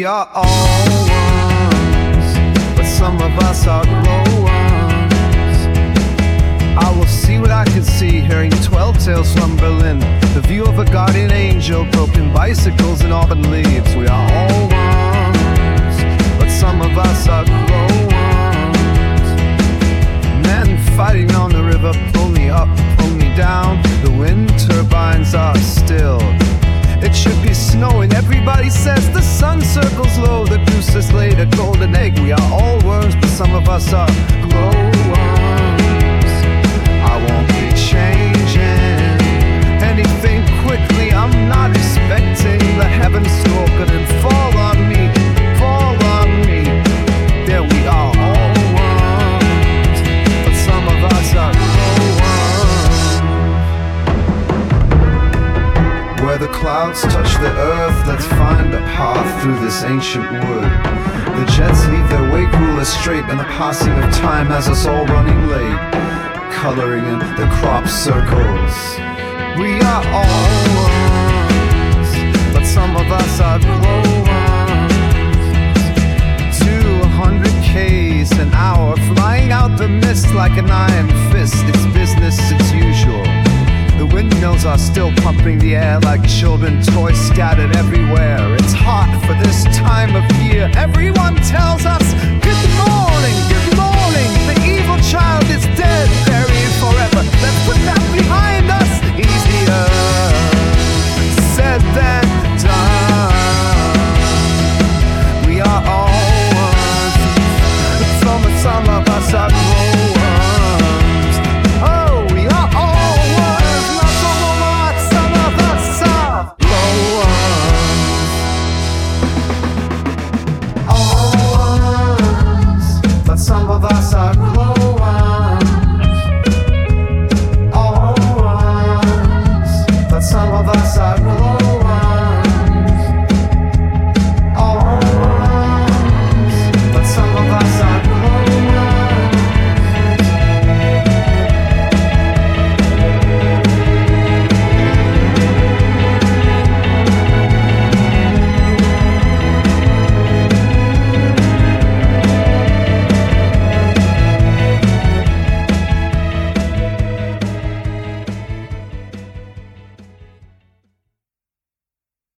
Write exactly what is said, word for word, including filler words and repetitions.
are all ones, but some of us are glow ones. I will see what I can see, hearing twelve tales from Berlin, the view of a guardian angel, broken bicycles and autumn leaves. We are all ones, but some of us are glow ones. Men fighting on the river, pull me up, pull me down. The wind turbines are still. It should be snowing, everybody says the sun circles low. The goose has laid a golden egg. We are all worms, but some of us are glow worms. I won't be changing anything quickly. I'm not expecting the heavens to open and fall on me, fall on me. There we are, all worms, but some of us are glow worms. Where the clouds touch the earth, let's find a path through this ancient wood. The jets leave their wake, rule us straight, and the passing of time has us all running late, coloring in the crop circles. We are all ones, but some of us are glow ones. Two hundred k's an hour, flying out the mist like an iron fist. It's business as usual. The windmills are still pumping the air like children, toys scattered everywhere. It's hot for this time of year. Everyone tells us, good morning, good morning. The evil child is dead.